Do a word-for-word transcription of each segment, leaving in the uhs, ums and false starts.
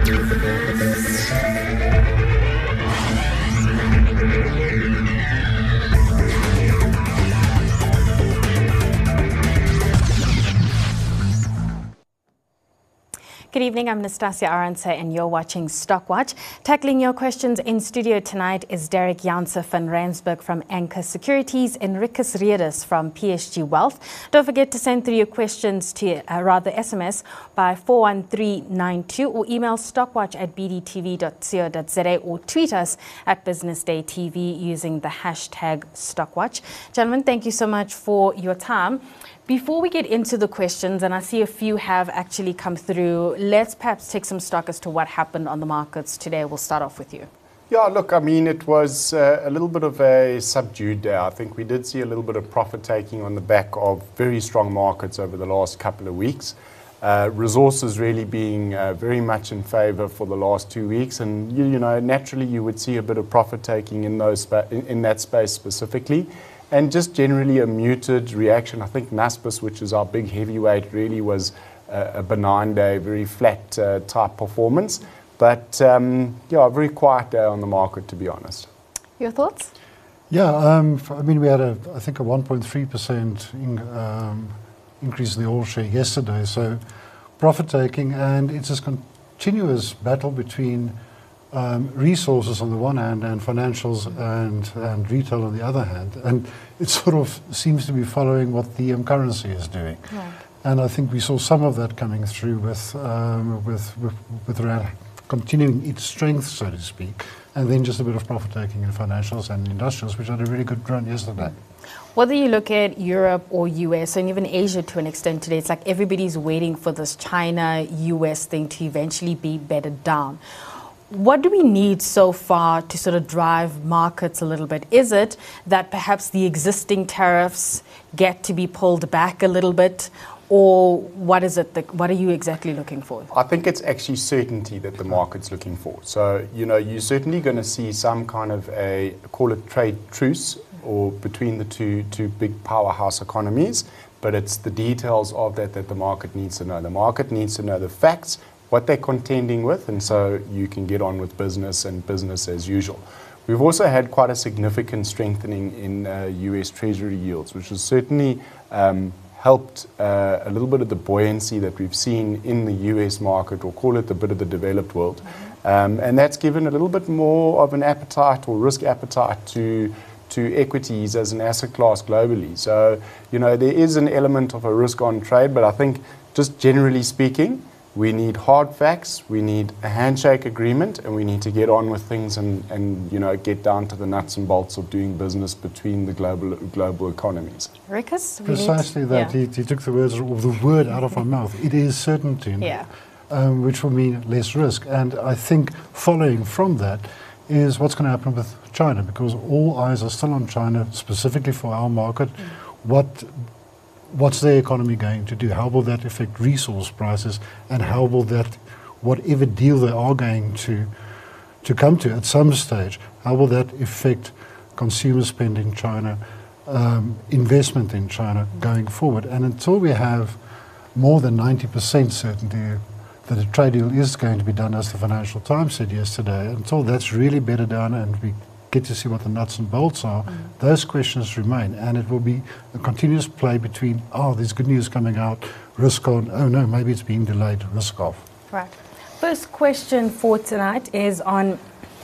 Good evening, I'm Nastasia Arantse and you're watching Stockwatch. Tackling your questions in studio tonight is Derek Janse van Rensburg from Anchor Securities and Rikus Redes from P S G Wealth. Don't forget to send through your questions to, uh, rather S M S by four one three nine two or email stockwatch at b d t v dot co dot z a or tweet us at Business Day T V using the hashtag Stockwatch. Gentlemen, thank you so much for your time. Before we get into the questions, and I see a few have actually come through, let's perhaps take some stock as to what happened on the markets today. We'll start off with you. Yeah, look, I mean, it was uh, a little bit of a subdued day. I think we did see a little bit of profit taking on the back of very strong markets over the last couple of weeks. Uh, resources really being uh, very much in favor for the last two weeks. And, you, you know, naturally you would see a bit of profit taking in, those spa- in, in that space specifically. And just generally a muted reaction. I think Naspers, which is our big heavyweight, really was a, a benign day, very flat uh, type performance. But um, yeah, a very quiet day on the market, to be honest. Your thoughts? Yeah, um, I mean, we had, a, I think, a one point three percent in, um, increase in the oil share yesterday. So profit taking, and it's a continuous battle between Um, resources on the one hand and financials and, and retail on the other hand. And it sort of seems to be following what the um, currency is doing. Right. And I think we saw some of that coming through with, um, with, with, with rand continuing its strength, so to speak, and then just a bit of profit taking in financials and industrials, which had a really good run yesterday. Whether you look at Europe or U S and even Asia to an extent today, it's like everybody's waiting for this China U S thing to eventually be bedded down. What do we need so far to sort of drive markets a little bit? Is it that perhaps the existing tariffs get to be pulled back a little bit? Or what is it? That, what are you exactly looking for? I think it's actually certainty that the market's looking for. So, you know, you're certainly going to see some kind of a, call it trade truce, or between the two, two big powerhouse economies. But it's the details of that that the market needs to know. The market needs to know the facts, what they're contending with, and so you can get on with business and business as usual. We've also had quite a significant strengthening in uh, U S Treasury yields, which has certainly um, helped uh, a little bit of the buoyancy that we've seen in the U S market, or call it a bit of the developed world. Um, and that's given a little bit more of an appetite or risk appetite to to equities as an asset class globally. So, you know, there is an element of a risk on trade, but I think just generally speaking, we need hard facts, we need a handshake agreement, and we need to get on with things and, and you know, get down to the nuts and bolts of doing business between the global global economies. Rikus? Precisely that. Yeah. He, he took the words or the word out of my mouth. It is certainty, yeah. um, which will mean less risk. And I think following from that is what's going to happen with China, because all eyes are still on China, specifically for our market. Mm. What What's the economy going to do? How will that affect resource prices? And how will that, whatever deal they are going to to come to at some stage, how will that affect consumer spend in China, um, investment in China going forward? And until we have more than ninety percent certainty that a trade deal is going to be done, as the Financial Times said yesterday, until that's really bedded down and we get to see what the nuts and bolts are, mm. those questions remain, and it will be a continuous play between, oh, there's good news coming out, risk on, oh no, maybe it's being delayed, risk off. Right. First question for tonight is on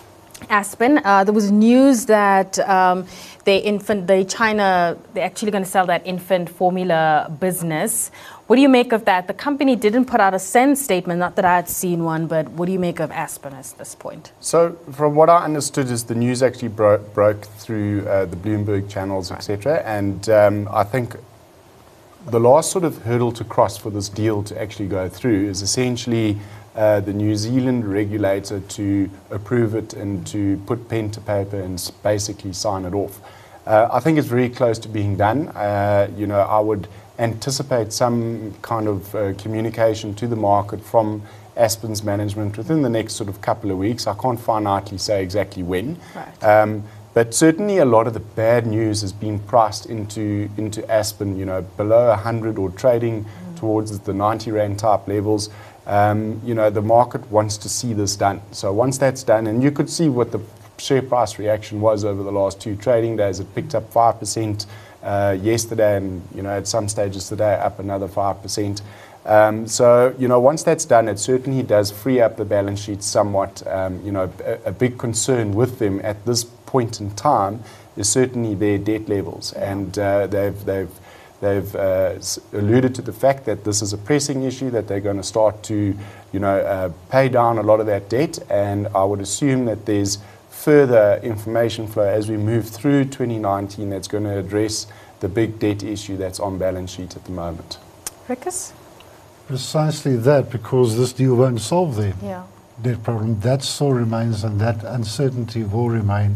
Aspen. Uh, there was news that um, the infant, the China, they're actually going to sell that infant formula business. What do you make of that? The company didn't put out a SENS statement, not that I had seen one, but what do you make of Aspen at this point? So from what I understood is the news actually bro- broke through uh, the Bloomberg channels, et cetera. And um, I think the last sort of hurdle to cross for this deal to actually go through is essentially uh, the New Zealand regulator to approve it and to put pen to paper and basically sign it off. Uh, I think it's very close to being done. Uh, you know, I would anticipate some kind of uh, communication to the market from Aspen's management within the next sort of couple of weeks. I can't finitely say exactly when. Right. Um, but certainly a lot of the bad news has been priced into into Aspen, you know, below one hundred or trading mm. towards the ninety rand type levels. um, you know, the market wants to see this done. So once that's done, and you could see what the share price reaction was over the last two trading days. It picked up five percent uh, yesterday, and you know, at some stages today up another five percent. Um, so you know, once that's done, it certainly does free up the balance sheet somewhat. Um, you know, a, a big concern with them at this point in time is certainly their debt levels, and uh, they've they've they've uh, alluded to the fact that this is a pressing issue, that they're going to start to you know uh, pay down a lot of that debt, and I would assume that there's further information flow as we move through twenty nineteen that's going to address the big debt issue that's on balance sheet at the moment. Rikus? Precisely that, because this deal won't solve the Yeah. debt problem. That still remains, and that uncertainty will remain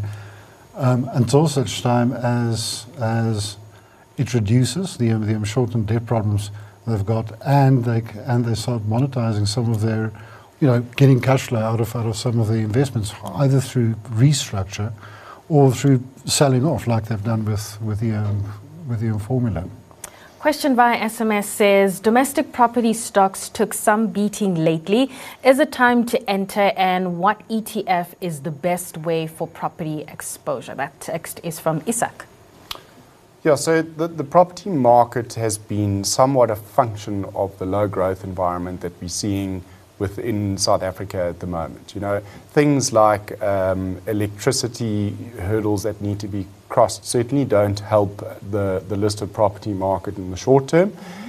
um, until such time as as it reduces the, the short-term debt problems they've got, and they c- and they start monetizing some of their, you know, getting cash flow out of out of some of the investments, either through restructure or through selling off, like they've done with with the um, with the formula. Question via S M S says, domestic property stocks took some beating lately. Is it time to enter, and what E T F is the best way for property exposure? That text is from Isak. Yeah, so the, the property market has been somewhat a function of the low growth environment that we're seeing within South Africa at the moment. You know, things like um, electricity hurdles that need to be crossed certainly don't help the, the listed property market in the short term.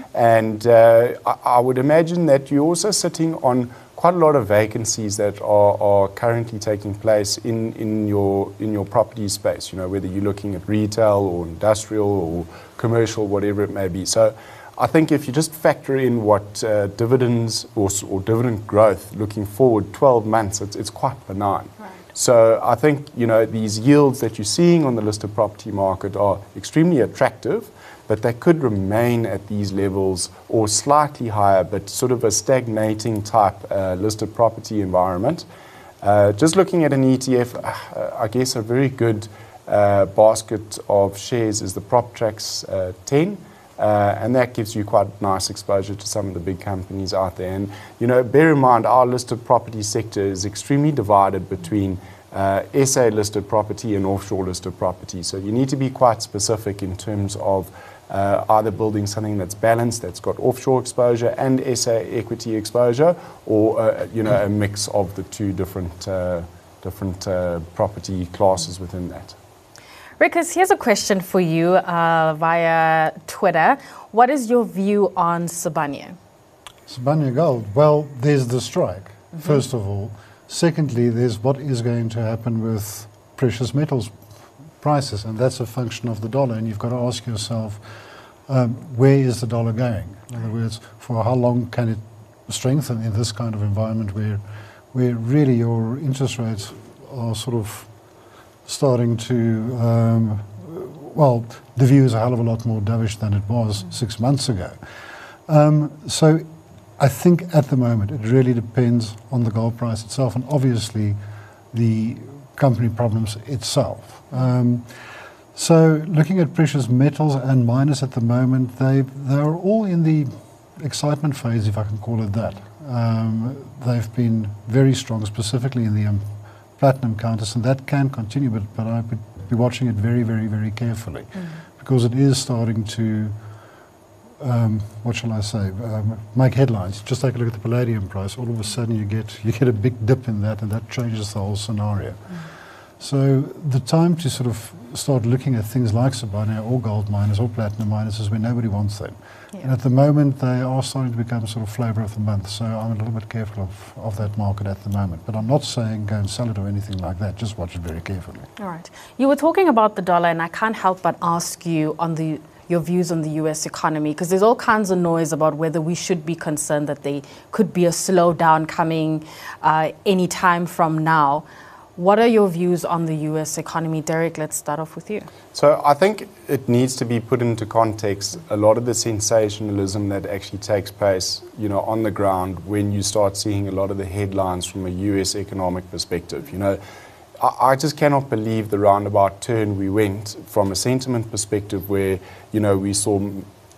And uh, I, I would imagine that you're also sitting on quite a lot of vacancies that are, are currently taking place in, in your in your property space, you know, whether you're looking at retail or industrial or commercial, whatever it may be. So I think if you just factor in what uh, dividends or, or dividend growth looking forward twelve months, it's, it's quite benign. Right. So I think, you know, these yields that you're seeing on the listed property market are extremely attractive, but they could remain at these levels or slightly higher, but sort of a stagnating type uh, listed property environment. Uh, just looking at an E T F, uh, I guess a very good uh, basket of shares is the PropTrax uh, ten. Uh, and that gives you quite nice exposure to some of the big companies out there. And, you know, bear in mind, our listed property sector is extremely divided between uh, S A listed property and offshore listed property. So you need to be quite specific in terms of uh, either building something that's balanced, that's got offshore exposure and S A equity exposure, or, uh, you know, a mix of the two different, uh, different uh, property classes within that. Rikus, here's a question for you uh, via Twitter. What is your view on Sibanye? Sibanye Gold. Well, there's the strike, mm-hmm. first of all. Secondly, there's what is going to happen with precious metals prices, and that's a function of the dollar. And you've got to ask yourself, um, where is the dollar going? In other words, for how long can it strengthen in this kind of environment where, where really your interest rates are sort of starting to, um, well, the view is a hell of a lot more dovish than it was six months ago. Um, so I think at the moment it really depends on the gold price itself and obviously the company problems itself. Um, so looking at precious metals and miners at the moment, they they're all in the excitement phase, if I can call it that. Um, they've been very strong, specifically in the um, platinum counters, and that can continue, but, but I would be watching it very, very, very carefully mm. because it is starting to, um, what shall I say, um, make headlines. Just take a look at the palladium price. All of a sudden you get you get a big dip in that, and that changes the whole scenario. Mm. So the time to sort of start looking at things like Sibanye or gold miners or platinum miners is when nobody wants them. Yeah. And at the moment, they are starting to become sort of flavour of the month. So I'm a little bit careful of, of that market at the moment. But I'm not saying go and sell it or anything like that. Just watch it very carefully. All right. You were talking about the dollar, and I can't help but ask you on the your views on the U S economy, because there's all kinds of noise about whether we should be concerned that there could be a slowdown coming uh, any time from now. What are your views on the U S economy? Derek, let's start off with you. So I think it needs to be put into context a lot of the sensationalism that actually takes place, you know, on the ground when you start seeing a lot of the headlines from a U S economic perspective. You know, I, I just cannot believe the roundabout turn we went from a sentiment perspective where, you know, we saw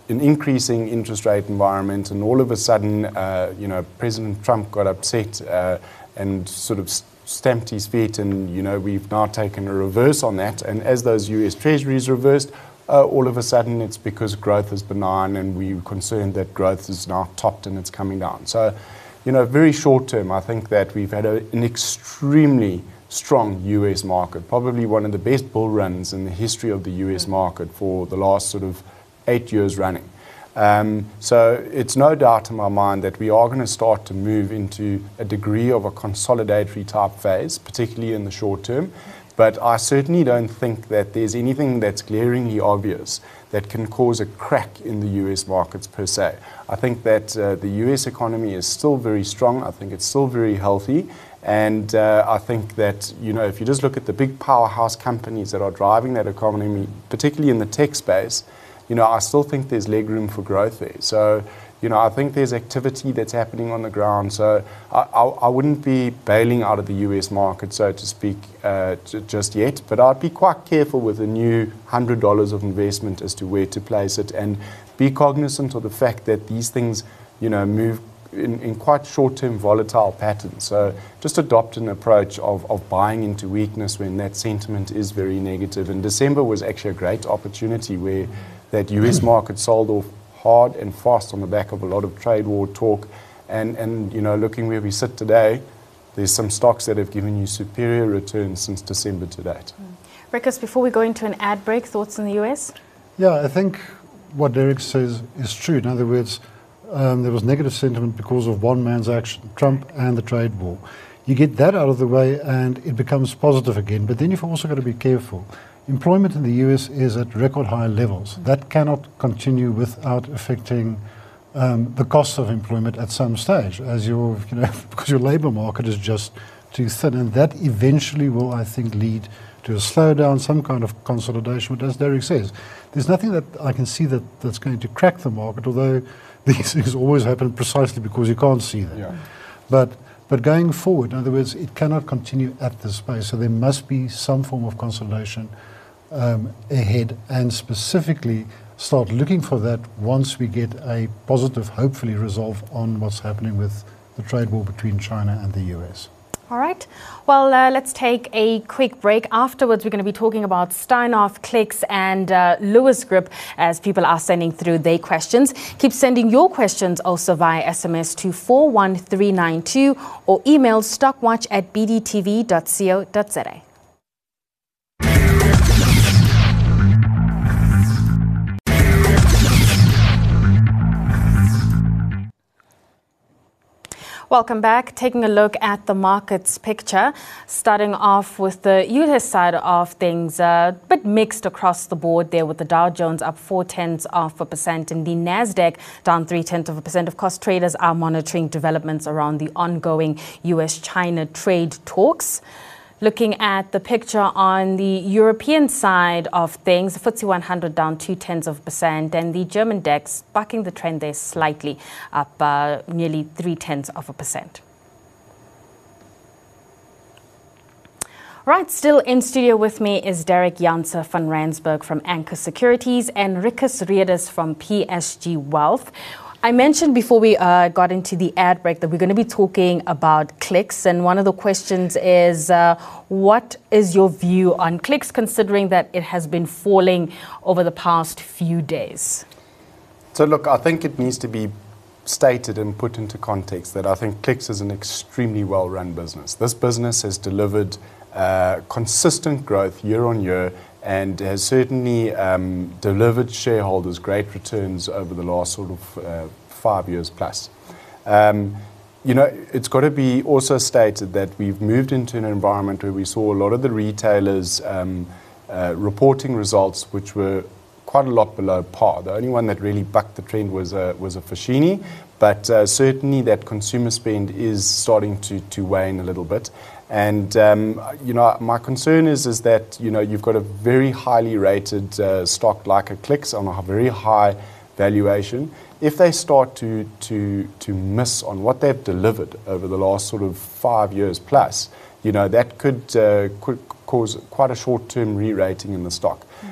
an increasing interest rate environment, and all of a sudden, uh, you know, President Trump got upset uh, and sort of stamped his feet, and, you know, we've now taken a reverse on that. And as those U S Treasuries reversed, uh, all of a sudden it's because growth is benign, and we're concerned that growth is now topped and it's coming down. So, you know, very short term, I think that we've had a, an extremely strong U S market, probably one of the best bull runs in the history of the U S market for the last sort of eight years running. Um, so it's no doubt in my mind that we are going to start to move into a degree of a consolidatory type phase, particularly in the short term. But I certainly don't think that there's anything that's glaringly obvious that can cause a crack in the U S markets per se. I think that uh, the U S economy is still very strong. I think it's still very healthy. And uh, I think that, you know, if you just look at the big powerhouse companies that are driving that economy, particularly in the tech space, you know, I still think there's leg room for growth there. So, you know, I think there's activity that's happening on the ground. So I, I, I wouldn't be bailing out of the U S market, so to speak, uh, j- just yet. But I'd be quite careful with a new one hundred dollars of investment as to where to place it, and be cognizant of the fact that these things, you know, move in, in quite short-term volatile patterns. So just adopt an approach of, of buying into weakness when that sentiment is very negative. And December was actually a great opportunity where that U S market sold off hard and fast on the back of a lot of trade war talk. And, and you know, looking where we sit today, there's some stocks that have given you superior returns since December to date. Mm. Rikus, before we go into an ad break, thoughts in the U S? Yeah, I think what Derek says is true. In other words, um, there was negative sentiment because of one man's action, Trump and the trade war. You get that out of the way and it becomes positive again. But then you've also got to be careful. Employment in the U S is at record high levels. That cannot continue without affecting um, the cost of employment at some stage, as your, you know, because your labour market is just too thin, and that eventually will, I think, lead to a slowdown, some kind of consolidation. But as Derek says, there's nothing that I can see that, that's going to crack the market, although these things always happen precisely because you can't see them. Yeah. But But going forward, in other words, it cannot continue at this pace. So there must be some form of consolidation um, ahead, and specifically start looking for that once we get a positive, hopefully, resolve on what's happening with the trade war between China and the U S. All right. Well, uh, let's take a quick break. Afterwards, we're going to be talking about Steinhoff, Clicks, and uh, Lewis Group as people are sending through their questions. Keep sending your questions also via S M S to four one three nine two or email stockwatch at b d t v dot co dot z a. Welcome back. Taking a look at the markets picture, starting off with the U S side of things, a uh, bit mixed across the board there, with the Dow Jones up four tenths of a percent and the Nasdaq down three tenths of a percent. Of course, traders are monitoring developments around the ongoing U S China trade talks. Looking at the picture on the European side of things, the F T S E one hundred down two tenths of a percent, and the German DAX bucking the trend there slightly, up uh, nearly three tenths of a percent. Right, still in studio with me is Derek Janse van Rensburg from Anchor Securities and Rikus Redes from P S G Wealth. I mentioned before we uh, got into the ad break that we're going to be talking about Clicks, and one of the questions is, uh, what is your view on Clicks, considering that it has been falling over the past few days? So look, I think it needs to be stated and put into context that I think Clicks is an extremely well-run business. This business has delivered uh, consistent growth year on year, and has certainly um, delivered shareholders great returns over the last sort of uh, five years plus. Um, you know, it's got to be also stated that we've moved into an environment where we saw a lot of the retailers um, uh, reporting results which were quite a lot below par. The only one that really bucked the trend was a, was a Foschini, but uh, certainly that consumer spend is starting to, to wane a little bit. And, um, you know, my concern is is that, you know, you've got a very highly rated uh, stock like a Clicks on a very high valuation. If they start to, to, to miss on what they've delivered over the last sort of five years plus, you know, that could, uh, could cause quite a short-term re-rating in the stock. Mm.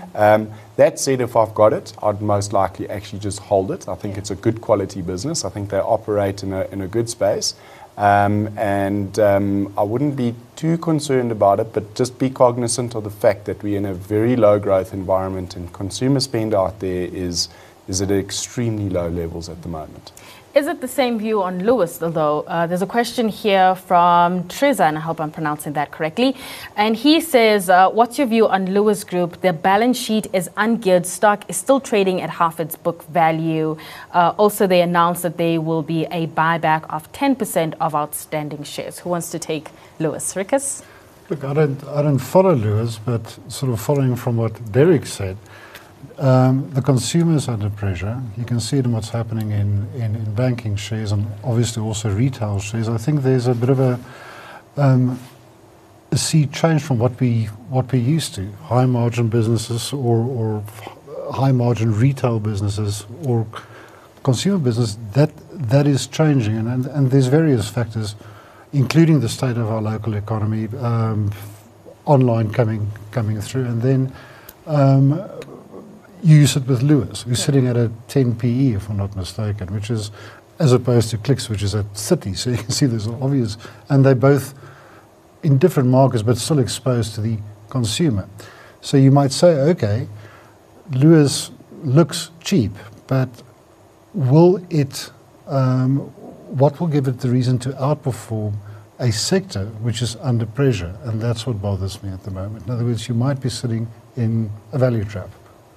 Um, that said, if I've got it, I'd most likely actually just hold it. I think yeah. it's a good quality business. I think they operate in a, in a good space. Um, and um, I wouldn't be too concerned about it, but just be cognizant of the fact that we're in a very low growth environment and consumer spend out there is, is at extremely low levels at the moment. Is it the same view on Lewis, although? Uh, there's a question here from Treza, and I hope I'm pronouncing that correctly. And he says, uh, what's your view on Lewis Group? Their balance sheet is ungeared. Stock is still trading at half its book value. Uh, also, they announced that there will be a buyback of ten percent of outstanding shares. Who wants to take Lewis? Rikus? Look, I don't, I don't follow Lewis, but sort of following from what Derek said, Um, the consumer is under pressure. You can see it in what's happening in, in, in banking shares and obviously also retail shares. I think there's a bit of a, um, a sea change from what we what we used to. High margin businesses or, or high margin retail businesses or consumer business, that that is changing. And, and, and there's various factors, including the state of our local economy, um, online coming coming through. And then um, you use it with Lewis, who's yeah. sitting at a ten P E, if I'm not mistaken, which is as opposed to Clicks, which is at thirty. So you can see there's obvious, and they're both in different markets, but still exposed to the consumer. So you might say, okay, Lewis looks cheap, but will it? Um, what will give it the reason to outperform a sector which is under pressure? And that's what bothers me at the moment. In other words, you might be sitting in a value trap.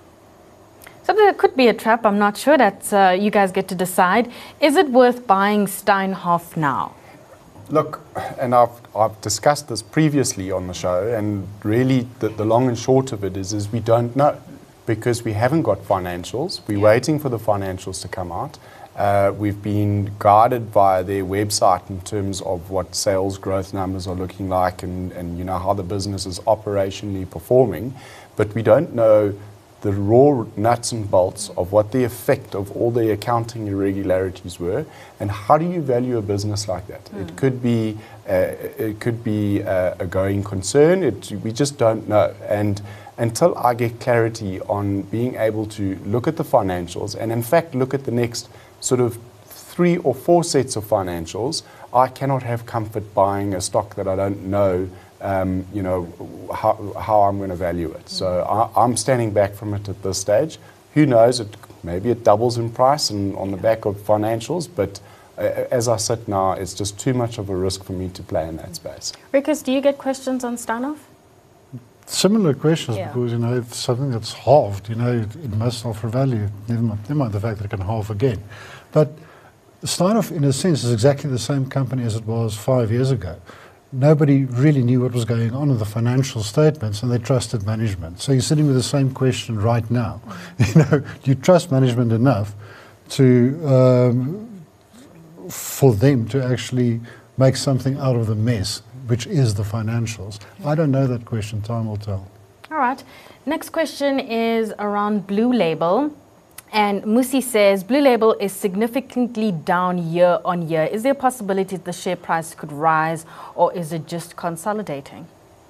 So there could be a trap. I'm not sure. That uh, you guys get to decide. Is it worth buying Steinhoff now? Look, and I've, I've discussed this previously on the show, and really the, the long and short of it is, is we don't know because we haven't got financials. We're waiting for the financials to come out. Uh, we've been guided via their website in terms of what sales growth numbers are looking like and, and you know how the business is operationally performing, but we don't know the raw nuts and bolts of what the effect of all the accounting irregularities were, and how do you value a business like that? Mm. It could be uh, it could be uh, a going concern. It, we just don't know. And until I get clarity on being able to look at the financials and in fact look at the next sort of three or four sets of financials, I cannot have comfort buying a stock that I don't know Um, you know, how, how I'm going to value it. So I, I'm standing back from it at this stage. Who knows, it, maybe it doubles in price and on the back of financials, but uh, as I sit now, it's just too much of a risk for me to play in that space. Rikus, do you get questions on Steinhoff? Similar questions, yeah. because, you know, it's something that's halved, you know, it, it must offer value, never mind, never mind the fact that it can halve again. But Steinhoff, in a sense, is exactly the same company as it was five years ago. Nobody really knew what was going on with the financial statements, and they trusted management. So you're sitting with the same question right now. You know, do you trust management enough to um, for them to actually make something out of the mess, which is the financials? I don't know that question. Time will tell. All right. Next question is around Blue Label. And Musi says, Blue Label is significantly down year on year. Is there a possibility that the share price could rise, or is it just consolidating?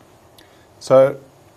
So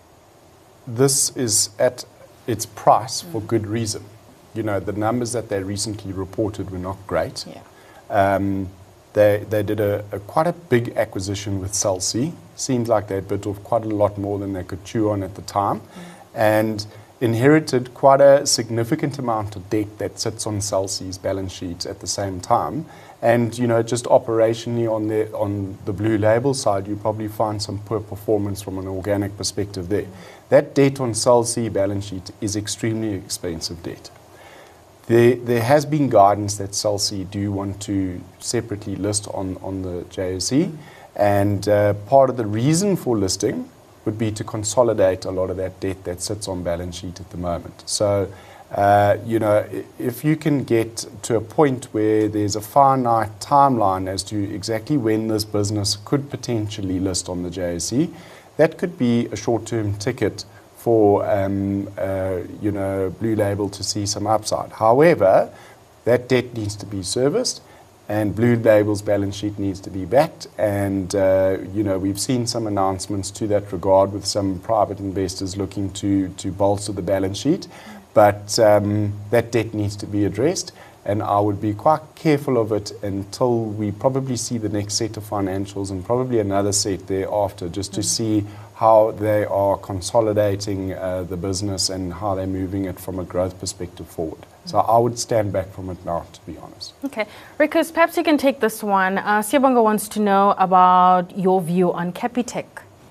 this is at its price for good reason. You know, the numbers that they recently reported were not great. Yeah. Um, they they did a, a quite a big acquisition with Cell C. Seemed like they bit off quite a lot more than they could chew on at the time. Mm. And inherited quite a significant amount of debt that sits on Cell C's balance sheet at the same time. And, you know, just operationally on the, on the Blue Label side, you probably find some poor performance from an organic perspective there. That debt on Cell C balance sheet is extremely expensive debt. There, there has been guidance that Cell C do want to separately list on, on the J S E, and uh, part of the reason for listing would be to consolidate a lot of that debt that sits on balance sheet at the moment. So, uh, you know, if you can get to a point where there's a finite timeline as to exactly when this business could potentially list on the J S E, that could be a short-term ticket for, um, uh, you know, Blue Label to see some upside. However, that debt needs to be serviced, and Blue Label's balance sheet needs to be backed. And, uh, you know, we've seen some announcements to that regard with some private investors looking to, to bolster the balance sheet. But um, that debt needs to be addressed. And I would be quite careful of it until we probably see the next set of financials and probably another set thereafter, just to see how they are consolidating uh, the business and how they're moving it from a growth perspective forward. So I would stand back from it now, to be honest. Okay. Rikus, perhaps you can take this one. Uh, Siyabonga wants to know about your view on Capitec.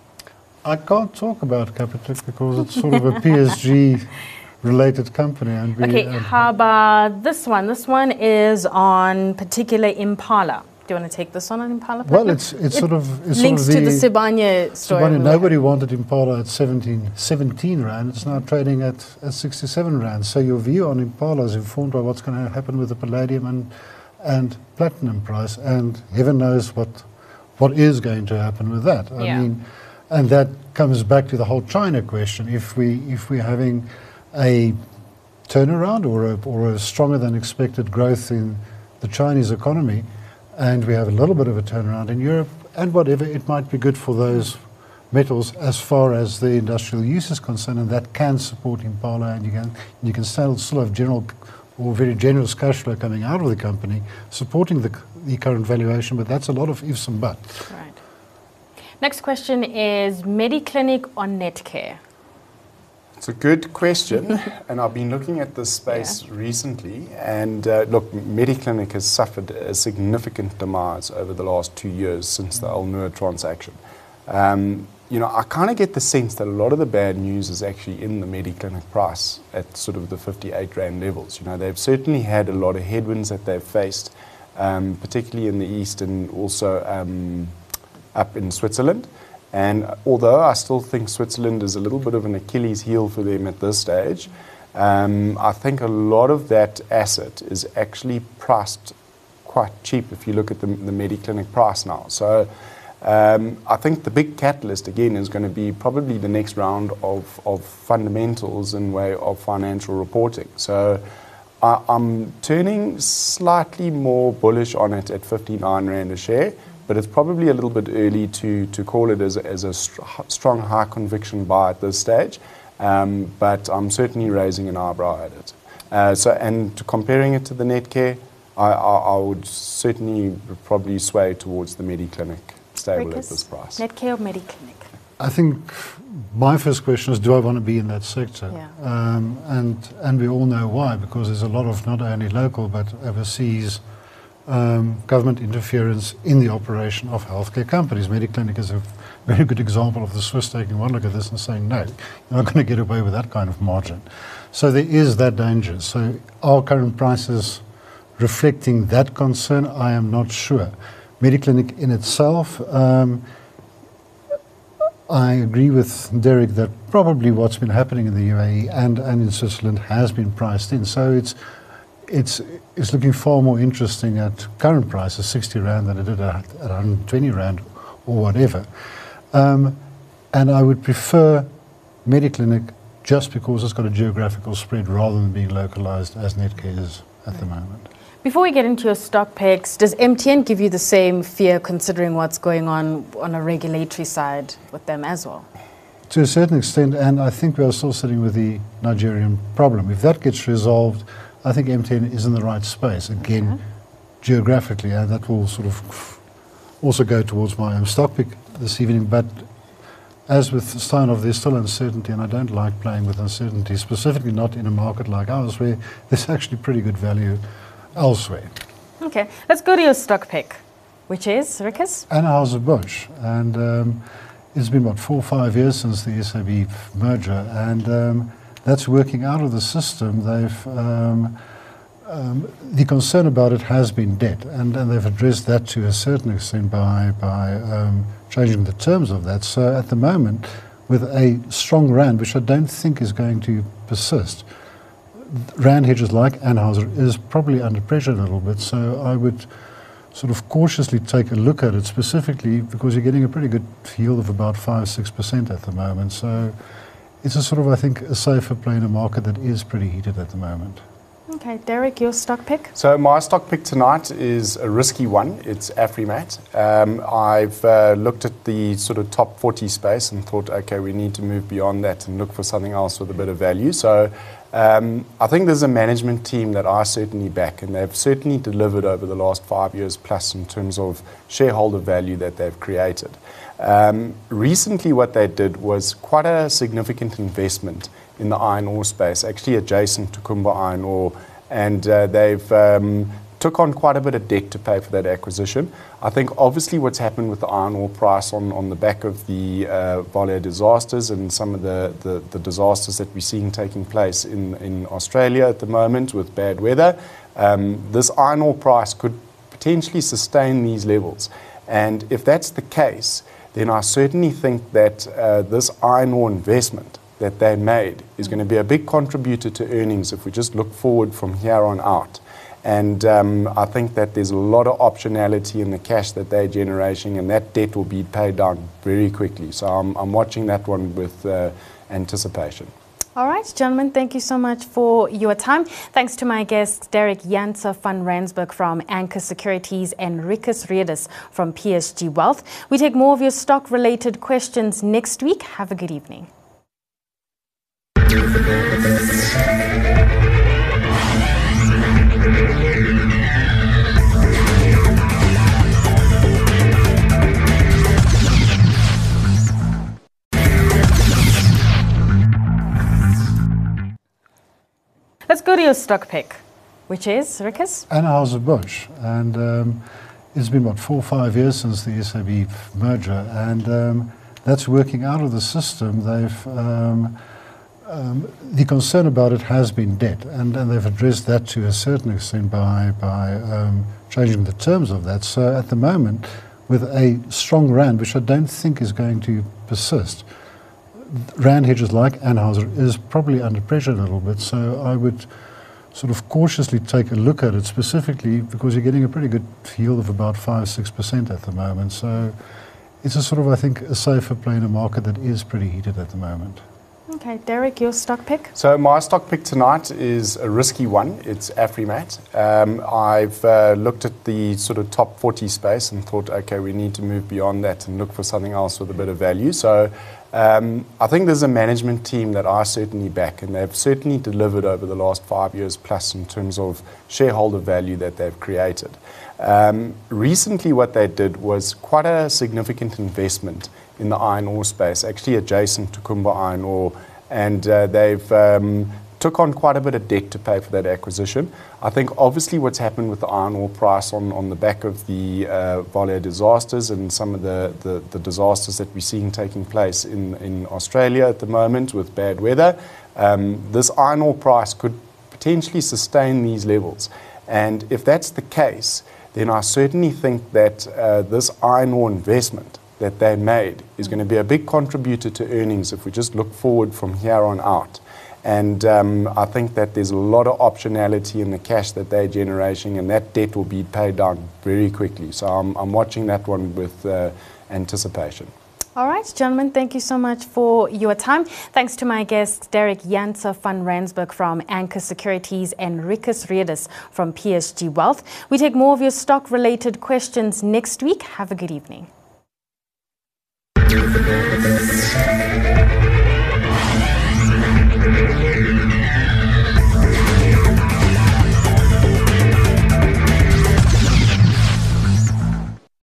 I can't talk about Capitec because it's sort of a P S G related company. And we, okay, and how about this one? This one is on particular Impala. Do you want to take this one on Impala? Well, it's it's it sort of it's links sort of to the, the Sibanye story. Sibanye, nobody wanted Impala at seventeen, seventeen rand. It's now trading at, at sixty-seven rand. So your view on Impala is informed by what's going to happen with the palladium and and platinum price, and heaven knows what what is going to happen with that. I Yeah. mean, and that comes back to the whole China question. If we if we're having a turnaround or a, or a stronger than expected growth in the Chinese economy, and we have a little bit of a turnaround in Europe, and whatever, it might be good for those metals as far as the industrial use is concerned, and that can support Impala, and you can you can still, still have general or very generous cash flow coming out of the company, supporting the, the current valuation, but that's a lot of ifs and buts. Right. Next question is Mediclinic or Netcare? It's a good question, and I've been looking at this space yeah. recently. And uh, look, Mediclinic has suffered a significant demise over the last two years since the Alnur transaction. Um, you know, I kind of get the sense that a lot of the bad news is actually in the Mediclinic price at sort of the fifty-eight rand levels. You know, they've certainly had a lot of headwinds that they've faced, um, particularly in the east and also um, up in Switzerland. And although I still think Switzerland is a little bit of an Achilles heel for them at this stage, um, I think a lot of that asset is actually priced quite cheap if you look at the, the Mediclinic price now. So um, I think the big catalyst again is going to be probably the next round of, of fundamentals in way of financial reporting. So I, I'm turning slightly more bullish on it at fifty-nine rand a share. But it's probably a little bit early to, to call it as a, as a str strong, high conviction buy at this stage. Um, but I'm certainly raising an eyebrow at it. Uh, so, and comparing it to the Netcare, I, I, I would certainly probably sway towards the Mediclinic stable Rikus, at this price. Netcare or Mediclinic? I think my first question is, do I want to be in that sector? Yeah. Um, and, and we all know why, because there's a lot of not only local but overseas Um, government interference in the operation of healthcare companies. Mediclinic is a very good example of the Swiss taking one look at this and saying, no, you're not going to get away with that kind of margin. So there is that danger. So are current prices reflecting that concern? I am not sure. Mediclinic in itself, um, I agree with Derek that probably what's been happening in the U A E and, and in Switzerland has been priced in. So it's It's, it's looking far more interesting at current prices, sixty rand, than it did at, at one hundred twenty rand or whatever. Um, and I would prefer Mediclinic just because it's got a geographical spread rather than being localized as Netcare is at the moment. Before we get into your stock picks, does M T N give you the same fear considering what's going on on a regulatory side with them as well? To a certain extent, and I think we are still sitting with the Nigerian problem. If that gets resolved, I think M T N is in the right space, again, okay. geographically, and that will sort of also go towards my own stock pick this evening. But as with Steinhoff, there's still uncertainty, and I don't like playing with uncertainty, specifically not in a market like ours, where there's actually pretty good value elsewhere. Okay, let's go to your stock pick, which is, Rikus? Anheuser-Busch, and um, it's been, what, four or five years since the S A B merger, and um, that's working out of the system. They've um, um, the concern about it has been debt, and, and they've addressed that to a certain extent by by um, changing the terms of that. So at the moment, with a strong rand, which I don't think is going to persist, rand hedges like Anheuser is probably under pressure a little bit. So I would sort of cautiously take a look at it, specifically because you're getting a pretty good yield of about five six percent at the moment. So it's a sort of, I think, a safer play in a market that is pretty heated at the moment. Okay, Derek, your stock pick? So my stock pick tonight is a risky one. It's Afrimat. Um, I've uh, looked at the sort of top forty space and thought, okay, we need to move beyond that and look for something else with a bit of value. So um, I think there's a management team that I certainly back, and they've certainly delivered over the last five years plus in terms of shareholder value that they've created. Um, recently what they did was quite a significant investment in the iron ore space, actually adjacent to Kumba Iron Ore, and uh, they've um, took on quite a bit of debt to pay for that acquisition. I think obviously what's happened with the iron ore price on, on the back of the uh, Vale disasters and some of the, the, the disasters that we're seeing taking place in, in Australia at the moment with bad weather, um, this iron ore price could potentially sustain these levels. And if that's the case, then I certainly think that uh, this iron ore investment that they made is going to be a big contributor to earnings if we just look forward from here on out. And um, I think that there's a lot of optionality in the cash that they're generating, and that debt will be paid down very quickly. So I'm, I'm watching that one with uh, anticipation. All right, gentlemen, thank you so much for your time. Thanks to my guests, Derek Janse van Rensburg from Anchor Securities and Rikus Redes from P S G Wealth. We take more of your stock-related questions next week. Have a good evening. Let's go to your stock pick, which is, Rikus? Anheuser-Busch. And um, it's been, what, four or five years since the S A B merger, and um, that's working out of the system. They've um, um, the concern about it has been debt, and, and they've addressed that to a certain extent by, by um, changing the terms of that. So at the moment, with a strong rand, which I don't think is going to persist, rand hedges like Anheuser is probably under pressure a little bit, so I would sort of cautiously take a look at it, specifically because you're getting a pretty good yield of about five, six percent at the moment. So it's a sort of, I think, a safer play in a market that is pretty heated at the moment. Okay, Derek, your stock pick? So my stock pick tonight is a risky one. It's Afrimat. Um, I've uh, looked at the sort of top forty space and thought, okay, we need to move beyond that and look for something else with a bit of value. So um, I think there's a management team that I certainly back, and they've certainly delivered over the last five years plus in terms of shareholder value that they've created. Um, recently what they did was quite a significant investment in the iron ore space, actually adjacent to Kumba Iron Ore, and uh, they've um, took on quite a bit of debt to pay for that acquisition. I think obviously what's happened with the iron ore price on, on the back of the uh, Vale disasters and some of the, the, the disasters that we're seeing taking place in, in Australia at the moment with bad weather, um, this iron ore price could potentially sustain these levels. And if that's the case, then I certainly think that uh, this iron ore investment that they made is going to be a big contributor to earnings if we just look forward from here on out. And um, I think that there's a lot of optionality in the cash that they're generating, and that debt will be paid down very quickly. So I'm, I'm watching that one with uh, anticipation. All right, gentlemen, thank you so much for your time. Thanks to my guests, Derek Janse van Rensburg from Anchor Securities and Rikus Redes from P S G Wealth. We take more of your stock-related questions next week. Have a good evening.